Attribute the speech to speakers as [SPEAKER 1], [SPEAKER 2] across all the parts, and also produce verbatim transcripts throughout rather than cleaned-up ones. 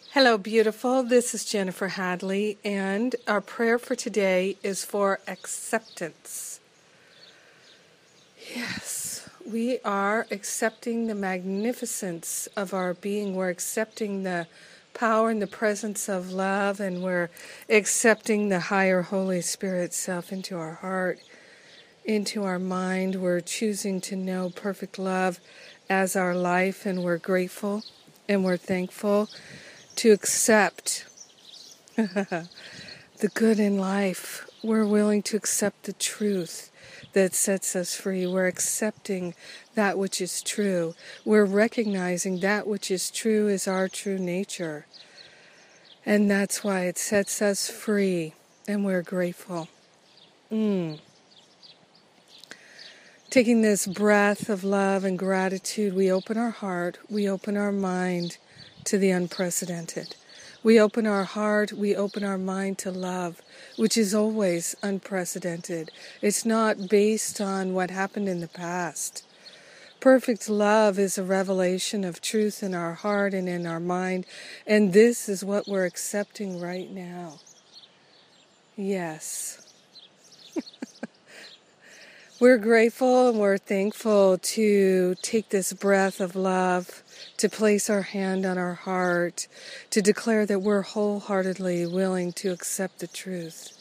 [SPEAKER 1] Hello, beautiful. This is Jennifer Hadley, and our prayer for today is for acceptance. Yes, we are accepting the magnificence of our being. We're accepting the power and the presence of love, and we're accepting the higher Holy Spirit self into our heart, into our mind. We're choosing to know perfect love as our life, and we're grateful and we're thankful to accept the good in life. We're willing to accept the truth that sets us free. We're accepting that which is true. We're recognizing that which is true is our true nature. And that's why it sets us free, and we're grateful. Mm. Taking this breath of love and gratitude, we open our heart, we open our mind to the unprecedented. We open our heart, we open our mind to love, which is always unprecedented. It's not based on what happened in the past. Perfect love is a revelation of truth in our heart and in our mind, and this is what we're accepting right now. Yes. We're grateful and we're thankful to take this breath of love, to place our hand on our heart, to declare that we're wholeheartedly willing to accept the truth.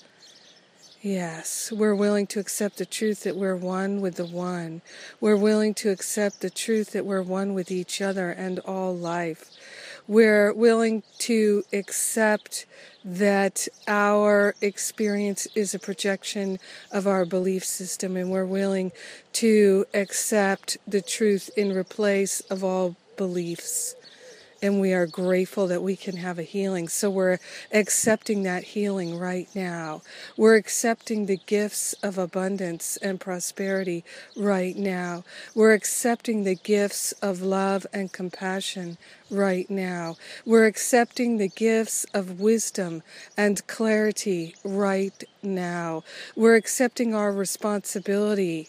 [SPEAKER 1] Yes, we're willing to accept the truth that we're one with the one. We're willing to accept the truth that we're one with each other and all life. We're willing to accept that our experience is a projection of our belief system, and we're willing to accept the truth in replace of all beliefs. And we are grateful that we can have a healing. So we're accepting that healing right now. We're accepting the gifts of abundance and prosperity right now. We're accepting the gifts of love and compassion right now. We're accepting the gifts of wisdom and clarity right now. We're accepting our responsibility.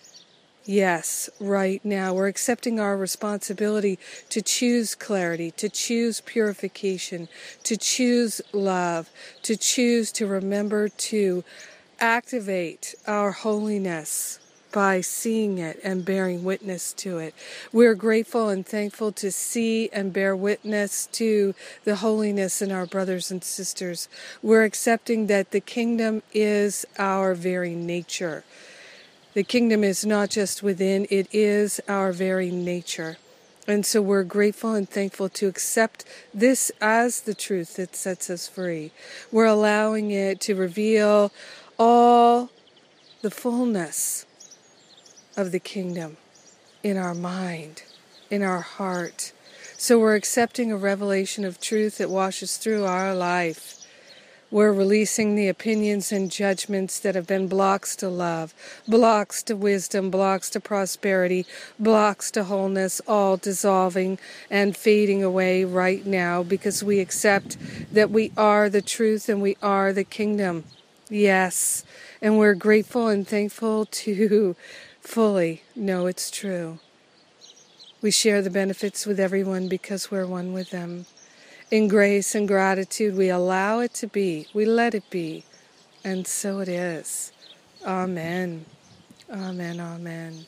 [SPEAKER 1] Yes, right now. We're accepting our responsibility to choose clarity, to choose purification, to choose love, to choose to remember to activate our holiness by seeing it and bearing witness to it. We're grateful and thankful to see and bear witness to the holiness in our brothers and sisters. We're accepting that the kingdom is our very nature. The kingdom is not just within, it is our very nature. And so we're grateful and thankful to accept this as the truth that sets us free. We're allowing it to reveal all the fullness of the kingdom in our mind, in our heart. So we're accepting a revelation of truth that washes through our life. We're releasing the opinions and judgments that have been blocks to love, blocks to wisdom, blocks to prosperity, blocks to wholeness, all dissolving and fading away right now because we accept that we are the truth and we are the kingdom. Yes, and we're grateful and thankful to fully know it's true. We share the benefits with everyone because we're one with them. In grace and gratitude, we allow it to be. We let it be. And so it is. Amen. Amen, amen.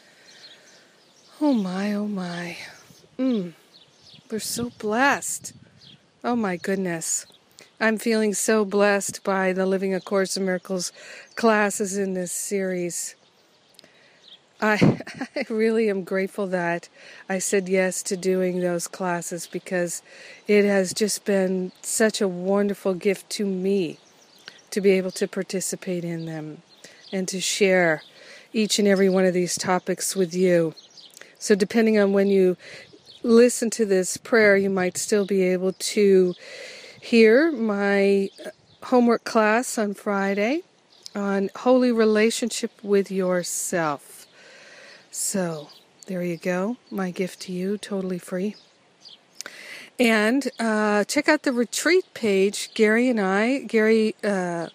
[SPEAKER 1] Oh my, oh my. Mm, we're so blessed. Oh my goodness. I'm feeling so blessed by the Living A Course in Miracles classes in this series. I, I really am grateful that I said yes to doing those classes because it has just been such a wonderful gift to me to be able to participate in them and to share each and every one of these topics with you. So depending on when you listen to this prayer, you might still be able to hear my homework class on Friday on holy relationship with yourself. So, there you go. My gift to you, totally free. And uh, check out the retreat page. Gary and I, Gary uh,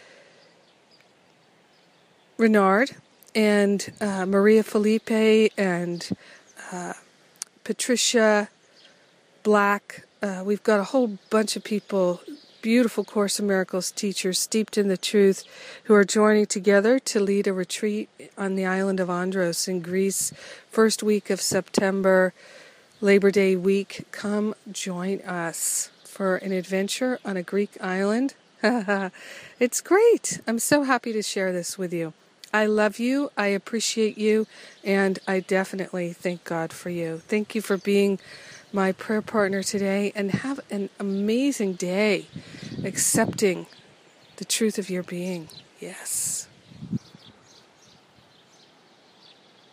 [SPEAKER 1] Renard and uh, Maria Felipe and uh, Patricia Black uh, we've got a whole bunch of people, beautiful Course in Miracles teachers steeped in the truth, who are joining together to lead a retreat on the island of Andros in Greece, first week of September, Labor Day week. Come join us for an adventure on a Greek island. It's great. I'm so happy to share this with you. I love you, I appreciate you, and I definitely thank God for you. Thank you for being my prayer partner today, and have an amazing day accepting the truth of your being. Yes.